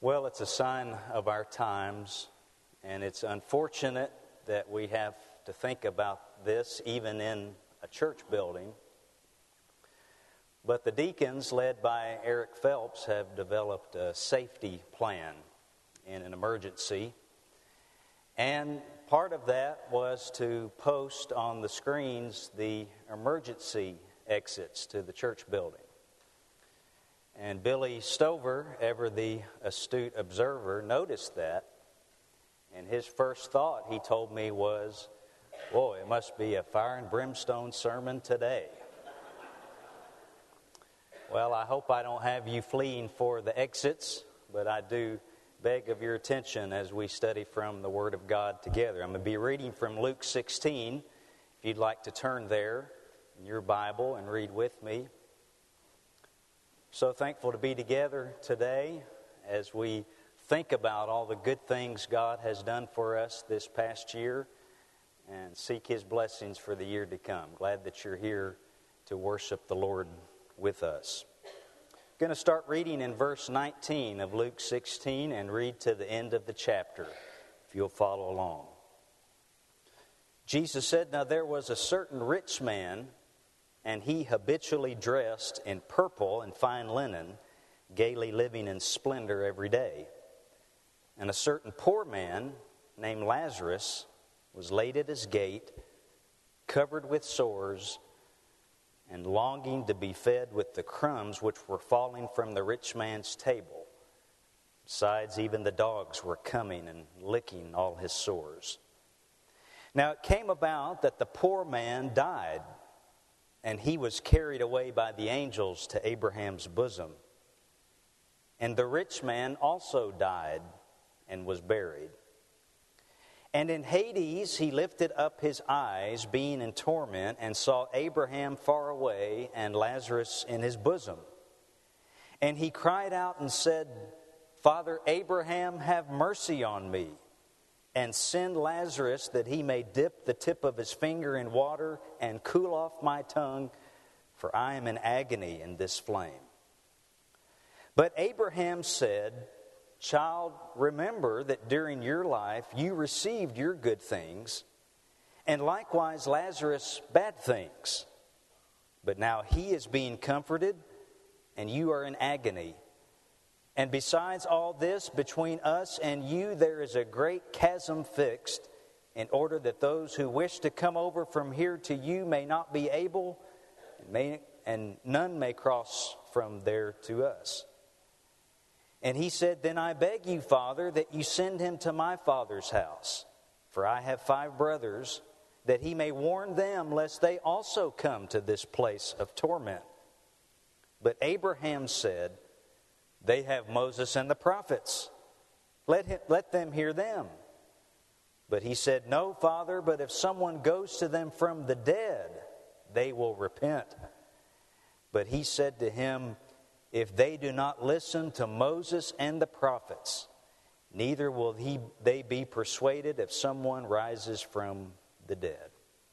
Well, it's a sign of our times, and it's unfortunate that we have to think about this even in a church building. But the deacons, led by Eric Phelps, have developed a safety plan in an emergency. And part of that was to post on the screens the emergency exits to the church building. And Billy Stover, ever the astute observer, noticed that. And his first thought, he told me, was, "Boy, it must be a fire and brimstone sermon today." Well, I hope I don't have you fleeing for the exits, but I do beg of your attention as we study from the Word of God together. I'm going to be reading from Luke 16, if you'd like to turn there in your Bible and read with me. So thankful to be together today as we think about all the good things God has done for us this past year and seek His blessings for the year to come. Glad that you're here to worship the Lord with us. I'm going to start reading in verse 19 of Luke 16 and read to the end of the chapter, if you'll follow along. Jesus said, "Now there was a certain rich man, and he habitually dressed in purple and fine linen, gaily living in splendor every day. And a certain poor man named Lazarus was laid at his gate, covered with sores, and longing to be fed with the crumbs which were falling from the rich man's table. Besides, even the dogs were coming and licking all his sores. Now it came about that the poor man died, and he was carried away by the angels to Abraham's bosom. And the rich man also died and was buried. And in Hades he lifted up his eyes, being in torment, and saw Abraham far away and Lazarus in his bosom. And he cried out and said, 'Father Abraham, have mercy on me, and send Lazarus that he may dip the tip of his finger in water and cool off my tongue, for I am in agony in this flame.' But Abraham said, 'Child, remember that during your life you received your good things, and likewise Lazarus bad things. But now he is being comforted, and you are in agony. And besides all this, between us and you there is a great chasm fixed, in order that those who wish to come over from here to you may not be able, and none may cross from there to us.' And he said, 'Then I beg you, Father, that you send him to my father's house. For I have 5 brothers, that he may warn them, lest they also come to this place of torment.' But Abraham said, 'They have Moses and the prophets. Let them hear them.' But he said, 'No, Father, but if someone goes to them from the dead, they will repent.' But he said to him, 'If they do not listen to Moses and the prophets, neither will they be persuaded if someone rises from the dead.'"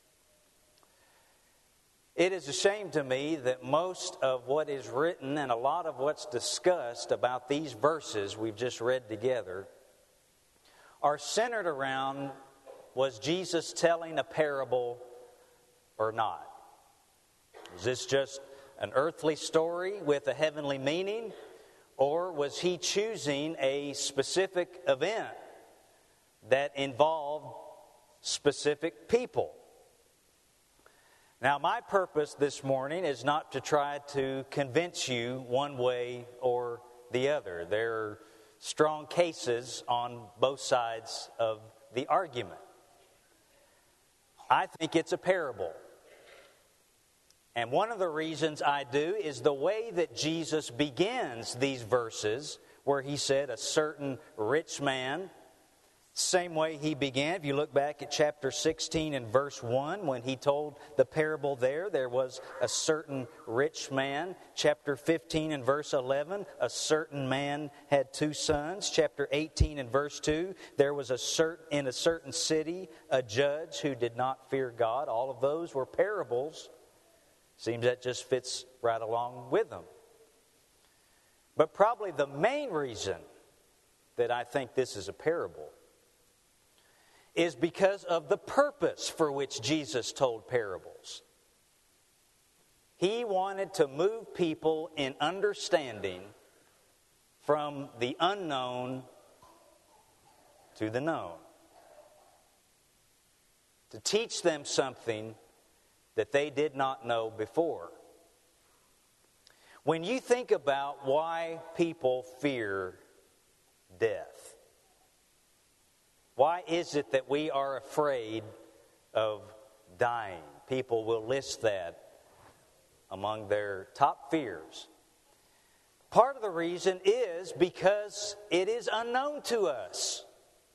It is a shame to me that most of what is written and a lot of what's discussed about these verses we've just read together are centered around, was Jesus telling a parable or not? Is this just an earthly story with a heavenly meaning, or was he choosing a specific event that involved specific people? Now, my purpose this morning is not to try to convince you one way or the other. There are strong cases on both sides of the argument. I think it's a parable. And one of the reasons I do is the way that Jesus begins these verses, where he said a certain rich man. Same way he began. If you look back at chapter 16 and verse 1, when he told the parable there was a certain rich man. Chapter 15 and verse 11, a certain man had 2 sons. Chapter 18 and verse 2, there was in a certain city a judge who did not fear God. All of those were parables. Seems that just fits right along with them. But probably the main reason that I think this is a parable is because of the purpose for which Jesus told parables. He wanted to move people in understanding from the unknown to the known. To teach them something that they did not know before. When you think about why people fear death, why is it that we are afraid of dying? People will list that among their top fears. Part of the reason is because it is unknown to us.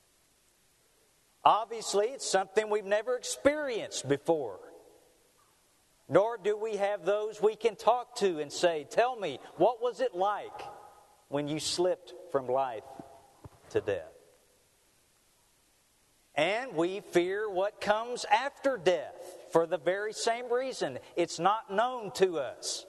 Obviously, it's something we've never experienced before. Nor do we have those we can talk to and say, tell me, what was it like when you slipped from life to death? And we fear what comes after death for the very same reason. It's not known to us.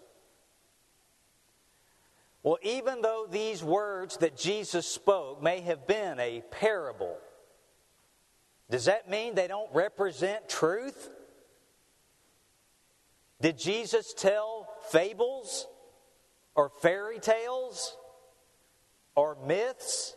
Well, even though these words that Jesus spoke may have been a parable, does that mean they don't represent truth? Did Jesus tell fables or fairy tales or myths?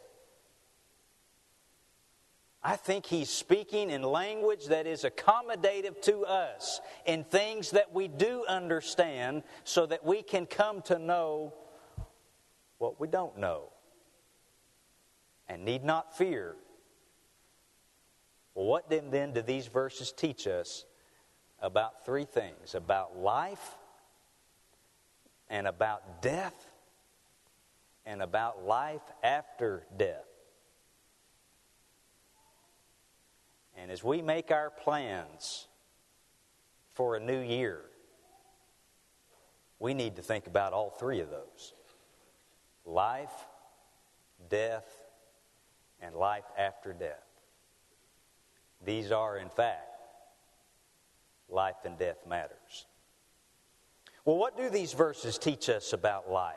I think he's speaking in language that is accommodative to us, in things that we do understand, so that we can come to know what we don't know and need not fear. Well, what then do these verses teach us about three things? About life, and about death, and about life after death. And as we make our plans for a new year, we need to think about all three of those. Life, death, and life after death. These are, in fact, life and death matters. Well, what do these verses teach us about life?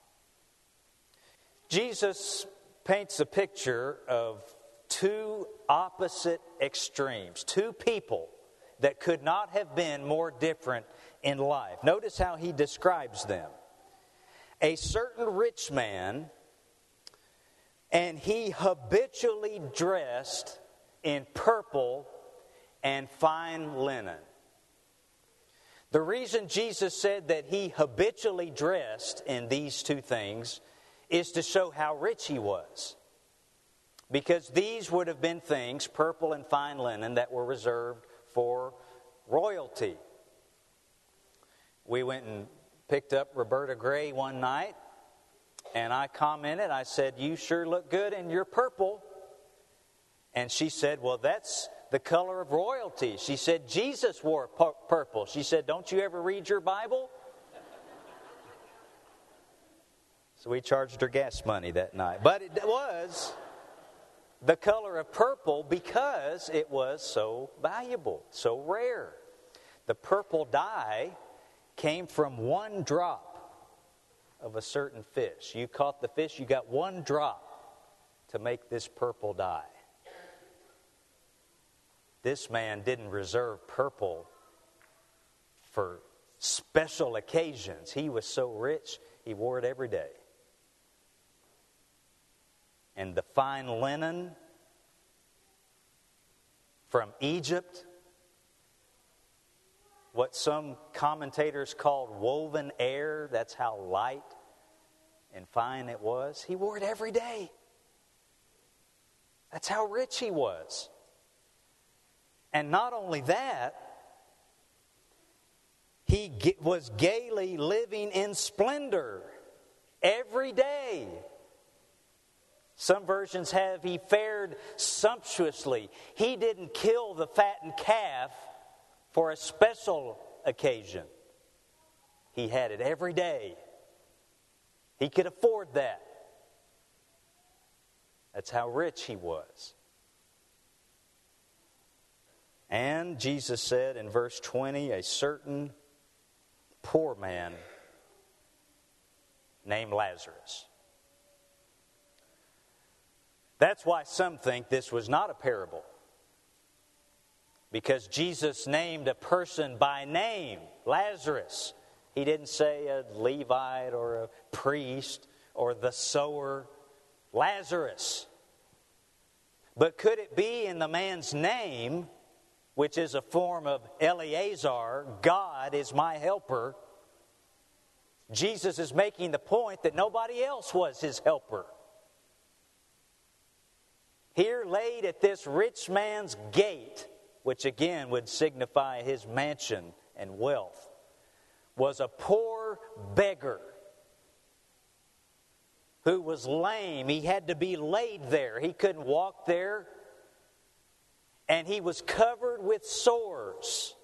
Jesus paints a picture of two opposite extremes, two people that could not have been more different in life. Notice how he describes them. A certain rich man, and he habitually dressed in purple and fine linen. The reason Jesus said that he habitually dressed in these two things is to show how rich he was. Because these would have been things, purple and fine linen, that were reserved for royalty. We went and picked up Roberta Gray one night, and I commented, I said, "You sure look good in your purple." And she said, "Well, that's the color of royalty." She said, "Jesus wore purple." She said, "Don't you ever read your Bible?" So we charged her gas money that night. But it was the color of purple because it was so valuable, so rare. The purple dye came from one drop of a certain fish. You caught the fish, you got one drop to make this purple dye. This man didn't reserve purple for special occasions. He was so rich, he wore it every day. And the fine linen from Egypt, what some commentators called woven air, that's how light and fine it was. He wore it every day. That's how rich he was. And not only that, he was gaily living in splendor every day. Some versions have he fared sumptuously. He didn't kill the fattened calf for a special occasion. He had it every day. He could afford that. That's how rich he was. And Jesus said in verse 20, a certain poor man named Lazarus. That's why some think this was not a parable. Because Jesus named a person by name, Lazarus. He didn't say a Levite or a priest or the sower. Lazarus. But could it be in the man's name, which is a form of Eleazar, God is my helper? Jesus is making the point that nobody else was his helper. Here laid at this rich man's gate, which again would signify his mansion and wealth, was a poor beggar who was lame. He had to be laid there. He couldn't walk there. And he was covered with sores.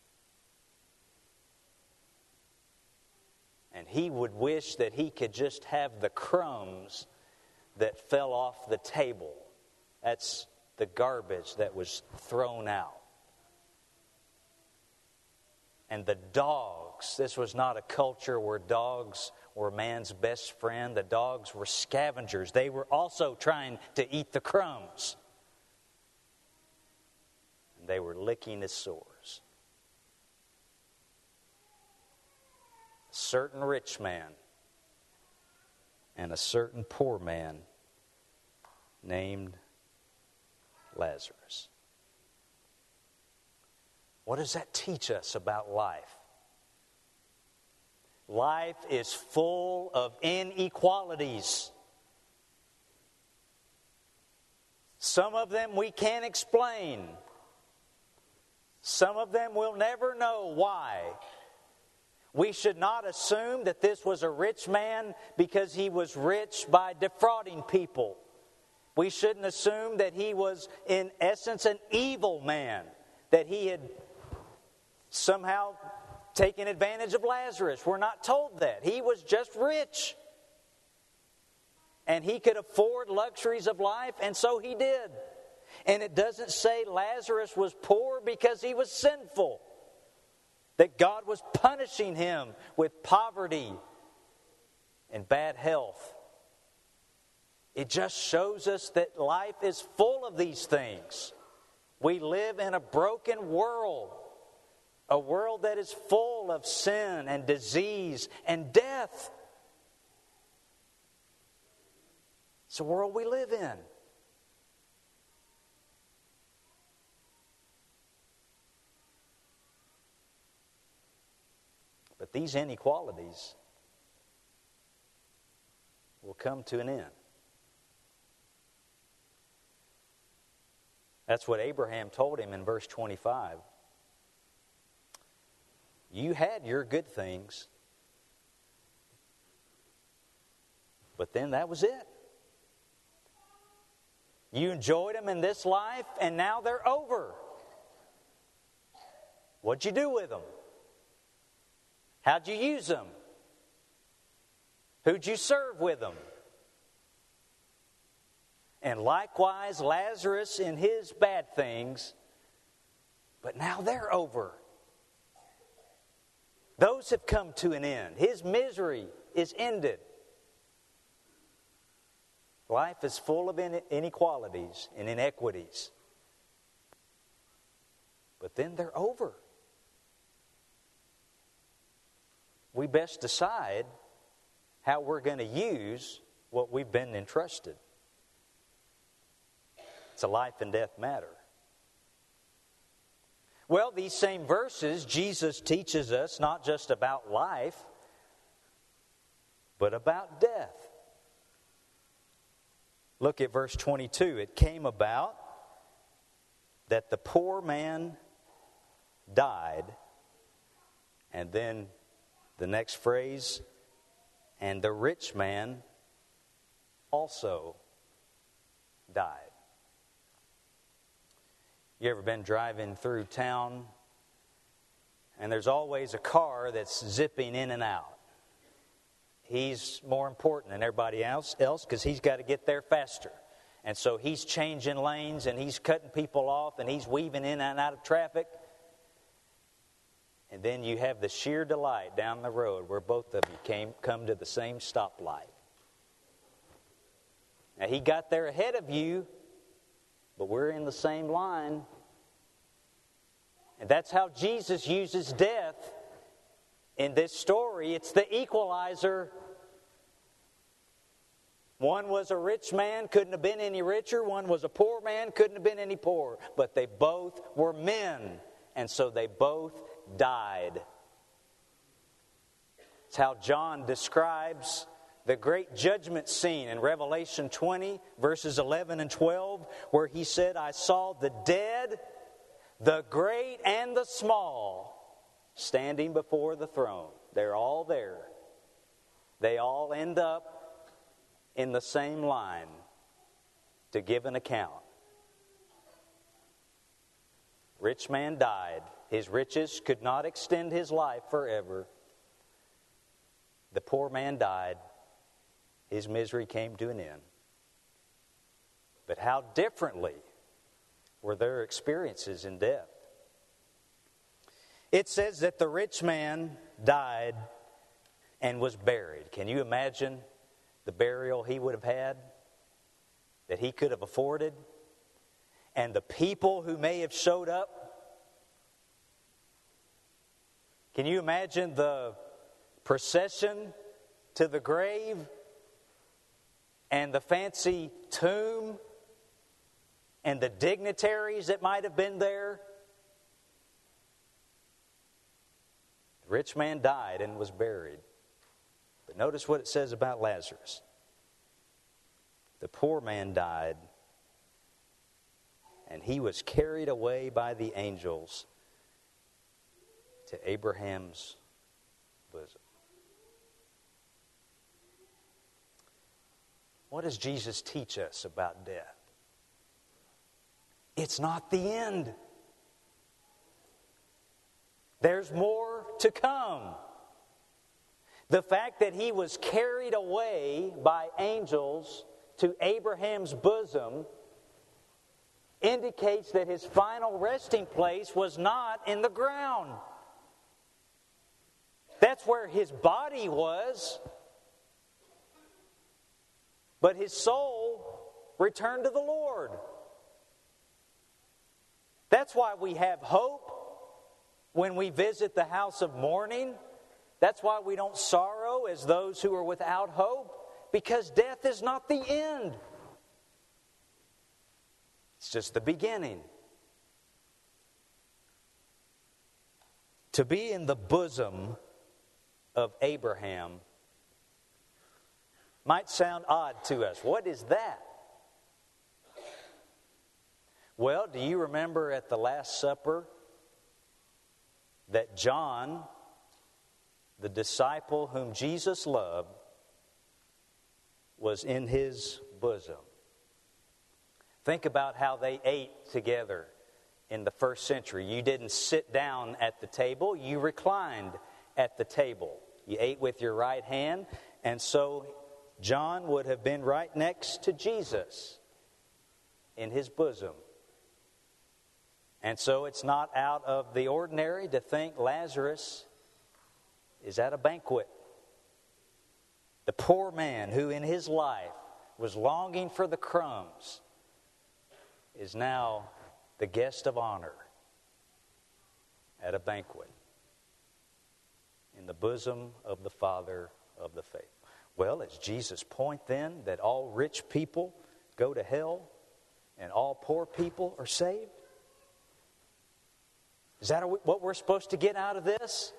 And he would wish that he could just have the crumbs that fell off the table. That's the garbage that was thrown out. And the dogs, this was not a culture where dogs were man's best friend. The dogs were scavengers. They were also trying to eat the crumbs. And they were licking his sores. A certain rich man and a certain poor man named Lazarus. What does that teach us about life? Life is full of inequalities. Some of them we can't explain. Some of them we'll never know why. We should not assume that this was a rich man because he was rich by defrauding people. We shouldn't assume that he was, in essence, an evil man, that he had somehow taken advantage of Lazarus. We're not told that. He was just rich. And he could afford luxuries of life, and so he did. And it doesn't say Lazarus was poor because he was sinful, that God was punishing him with poverty and bad health. It just shows us that life is full of these things. We live in a broken world. A world that is full of sin and disease and death. It's the world we live in. But these inequalities will come to an end. That's what Abraham told him in verse 25. You had your good things, but then that was it. You enjoyed them in this life, and now they're over. What'd you do with them? How'd you use them? Who'd you serve with them? And likewise, Lazarus in his bad things, but now they're over. Those have come to an end. His misery is ended. Life is full of inequalities and inequities. But then they're over. We best decide how we're going to use what we've been entrusted. It's a life and death matter. Well, these same verses, Jesus teaches us not just about life, but about death. Look at verse 22. It came about that the poor man died, and then the next phrase, and the rich man also died. You ever been driving through town and there's always a car that's zipping in and out? He's more important than everybody else because he's got to get there faster. And so he's changing lanes and he's cutting people off and he's weaving in and out of traffic. And then you have the sheer delight down the road where both of you come to the same stoplight. Now, he got there ahead of you, but we're in the same line. And that's how Jesus uses death in this story. It's the equalizer. One was a rich man, couldn't have been any richer. One was a poor man, couldn't have been any poorer. But they both were men, and so they both died. It's how John describes the great judgment scene in Revelation 20, verses 11 and 12, where he said, I saw the dead, the great and the small, standing before the throne. They're all there. They all end up in the same line to give an account. Rich man died. His riches could not extend his life forever. The poor man died. His misery came to an end. But how differently were their experiences in death? It says that the rich man died and was buried. Can you imagine the burial he would have had, that he could have afforded, and the people who may have showed up? Can you imagine the procession to the grave and the fancy tomb and the dignitaries that might have been there? The rich man died and was buried. But notice what it says about Lazarus. The poor man died, and he was carried away by the angels to Abraham's bosom. What does Jesus teach us about death? It's not the end. There's more to come. The fact that he was carried away by angels to Abraham's bosom indicates that his final resting place was not in the ground. That's where his body was, but his soul returned to the Lord. That's why we have hope when we visit the house of mourning. That's why we don't sorrow as those who are without hope, because death is not the end. It's just the beginning. To be in the bosom of Abraham might sound odd to us. What is that? Well, do you remember at the Last Supper that John, the disciple whom Jesus loved, was in his bosom? Think about how they ate together in the first century. You didn't sit down at the table, you reclined at the table. You ate with your right hand, and so John would have been right next to Jesus in his bosom. And so it's not out of the ordinary to think Lazarus is at a banquet. The poor man who in his life was longing for the crumbs is now the guest of honor at a banquet in the bosom of the Father of the faithful. Well, is Jesus' point then that all rich people go to hell and all poor people are saved? Is that what we're supposed to get out of this?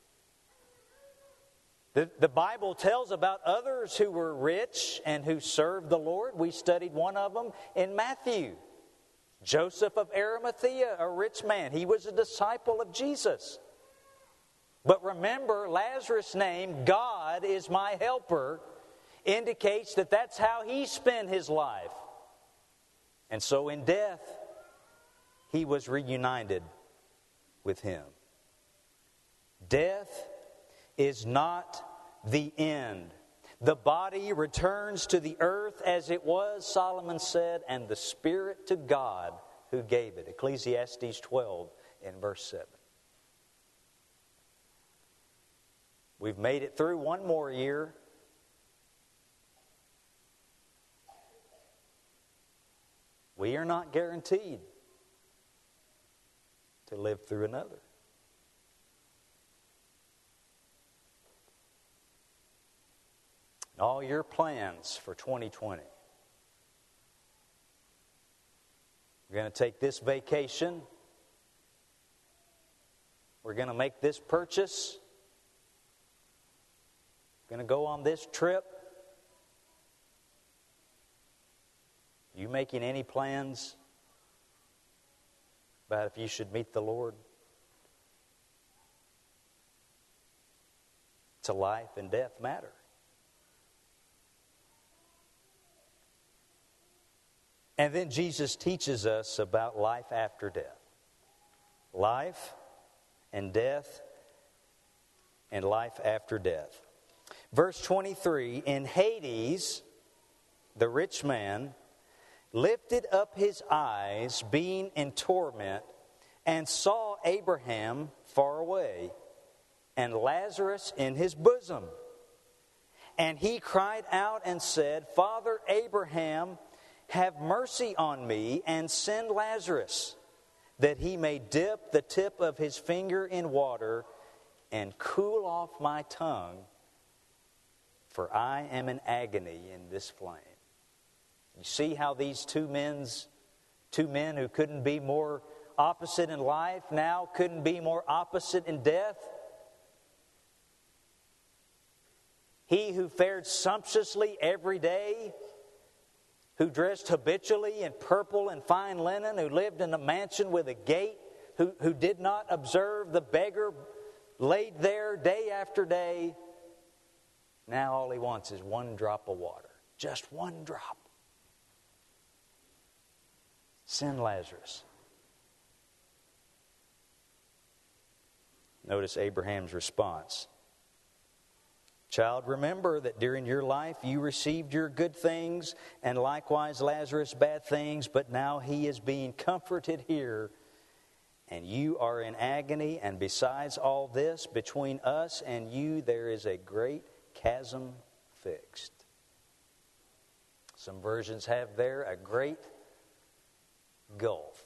The Bible tells about others who were rich and who served the Lord. We studied one of them in Matthew. Joseph of Arimathea, a rich man. He was a disciple of Jesus. But remember, Lazarus' name, God is my helper, indicates that that's how he spent his life. And so in death, he was reunited with him. Death is not the end. The body returns to the earth as it was, Solomon said, and the spirit to God who gave it. Ecclesiastes 12 and verse 7. We've made it through one more year. We are not guaranteed to live through another. All your plans for 2020. We're going to take this vacation. We're going to make this purchase. We're going to go on this trip. You making any plans about if you should meet the Lord? It's a life and death matter. And then Jesus teaches us about life after death. Life and death and life after death. Verse 23, in Hades, the rich man lifted up his eyes, being in torment, and saw Abraham far away, and Lazarus in his bosom. And he cried out and said, Father Abraham, have mercy on me, and send Lazarus, that he may dip the tip of his finger in water and cool off my tongue, for I am in agony in this flame. You see how these two men who couldn't be more opposite in life now couldn't be more opposite in death? He who fared sumptuously every day, who dressed habitually in purple and fine linen, who lived in a mansion with a gate, who did not observe the beggar laid there day after day. Now all he wants is one drop of water. Just one drop. Send Lazarus. Notice Abraham's response. Child, remember that during your life you received your good things, and likewise Lazarus bad things, but now he is being comforted here, and you are in agony, and besides all this, between us and you there is a great chasm fixed. Some versions have there a great gulf.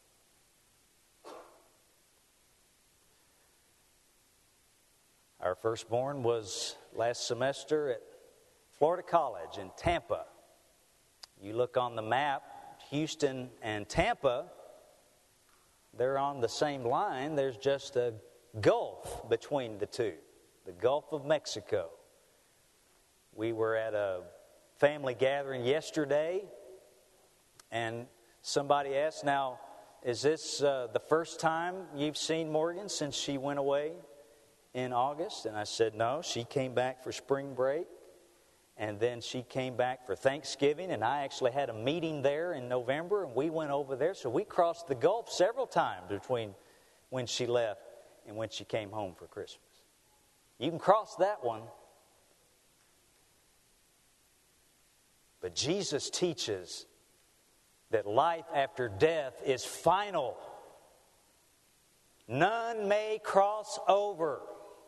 Our firstborn was last semester at Florida College in Tampa. You look on the map, Houston and Tampa, they're on the same line. There's just a gulf between the two, the Gulf of Mexico. We were at a family gathering yesterday, and somebody asked, now, is this the first time you've seen Morgan since she went away in August? And I said, no, she came back for spring break, and then she came back for Thanksgiving, and I actually had a meeting there in November, and we went over there. So we crossed the Gulf several times between when she left and when she came home for Christmas. You can cross that one. But Jesus teaches that life after death is final. None may cross over.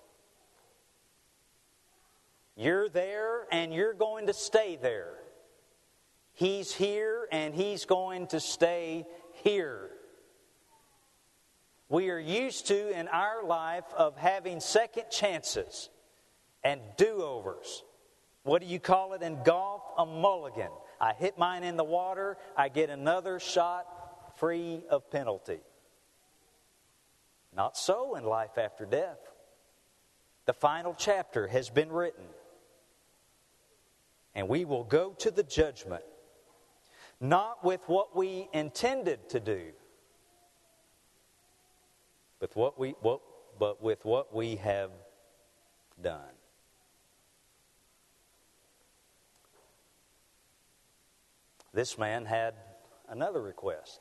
You're there and you're going to stay there. He's here and he's going to stay here. We are used to in our life of having second chances and do-overs. What do you call it in golf? A mulligan. I hit mine in the water, I get another shot free of penalty. Not so in life after death. The final chapter has been written. And we will go to the judgment, not with what we intended to do, but with what we have done. This man had another request.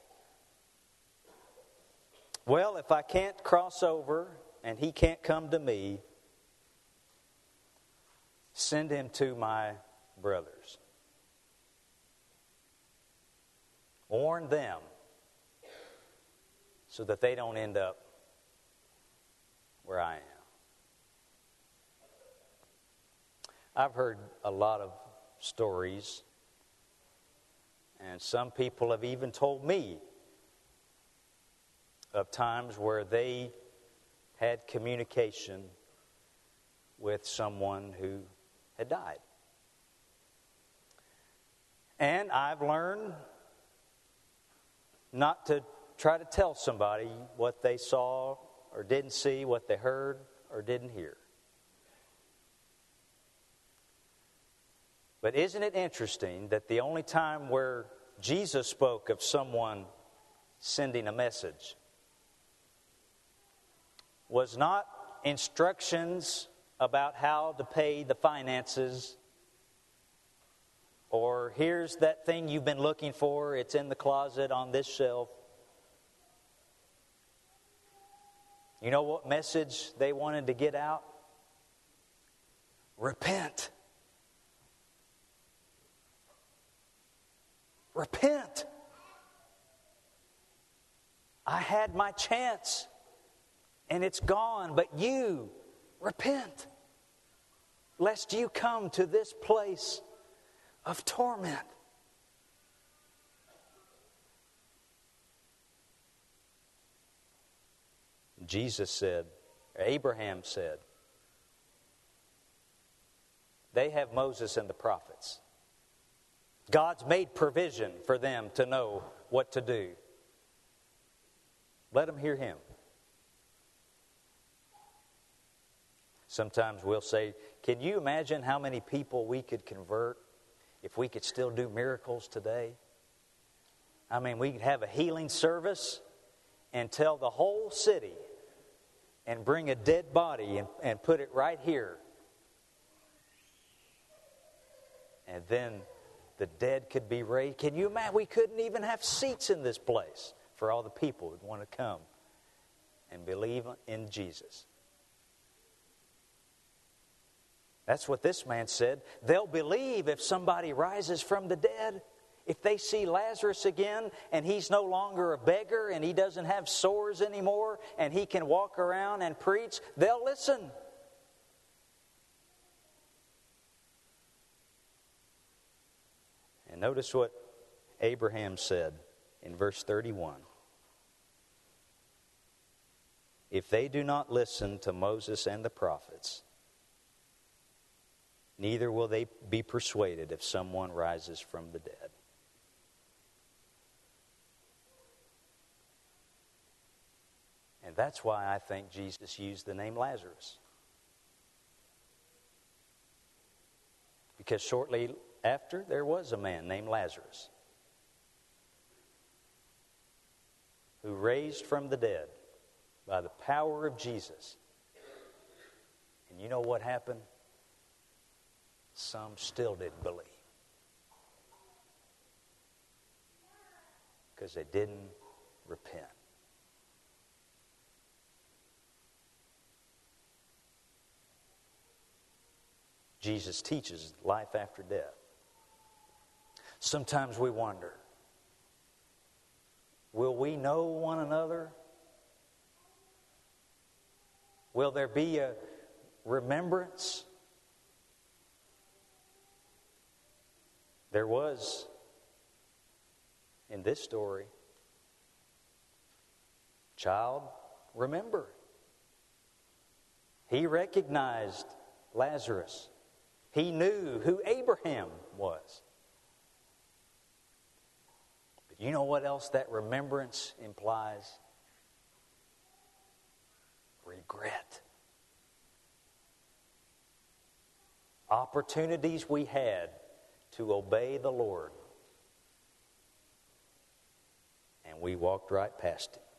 Well, if I can't cross over and he can't come to me, send him to my brothers. Warn them so that they don't end up where I am. I've heard a lot of stories And some people have even told me of times where they had communication with someone who had died. And I've learned not to try to tell somebody what they saw or didn't see, what they heard or didn't hear. But isn't it interesting that the only time where Jesus spoke of someone sending a message was not instructions about how to pay the finances, or here's that thing you've been looking for, it's in the closet on this shelf. You know what message they wanted to get out? Repent. Repent. I had my chance and it's gone, but you repent, lest you come to this place of torment. Jesus said, Abraham said, they have Moses and the prophets. God's made provision for them to know what to do. Let them hear him. Sometimes we'll say, can you imagine how many people we could convert if we could still do miracles today? I mean, we could have a healing service and tell the whole city and bring a dead body and put it right here. And then the dead could be raised. Can you imagine? We couldn't even have seats in this place for all the people who'd want to come and believe in Jesus. That's what this man said. They'll believe if somebody rises from the dead. If they see Lazarus again and he's no longer a beggar and he doesn't have sores anymore and he can walk around and preach, they'll listen. And notice what Abraham said in verse 31. If they do not listen to Moses and the prophets, neither will they be persuaded if someone rises from the dead. And that's why I think Jesus used the name Lazarus. Because shortly after, there was a man named Lazarus who raised from the dead by the power of Jesus. And you know what happened? Some still didn't believe. Because they didn't repent. Jesus teaches life after death. Sometimes we wonder, will we know one another? Will there be a remembrance? There was in this story. Child, remember. He recognized Lazarus. He knew who Abraham was. But you know what else that remembrance implies? Regret. Opportunities we had to obey the Lord, and we walked right past it.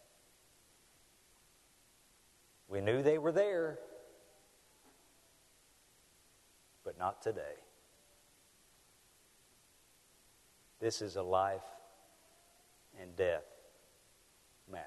We knew they were there, but not today. This is a life and death matter.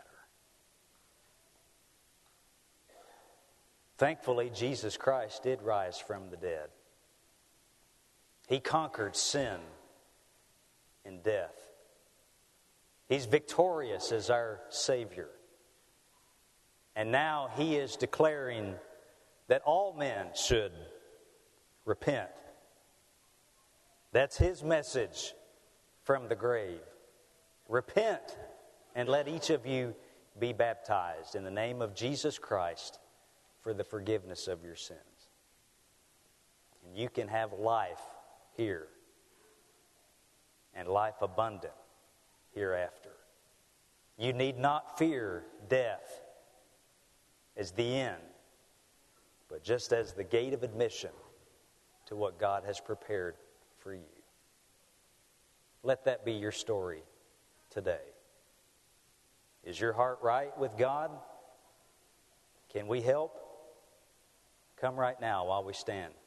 Thankfully, Jesus Christ did rise from the dead. He conquered sin and death. He's victorious as our Savior. And now He is declaring that all men should repent. That's His message from the grave. Repent and let each of you be baptized in the name of Jesus Christ for the forgiveness of your sins. And you can have life here and life abundant hereafter. You need not fear death as the end, but just as the gate of admission to what God has prepared for you. Let that be your story today. Is your heart right with God? Can we help? Come right now while we stand.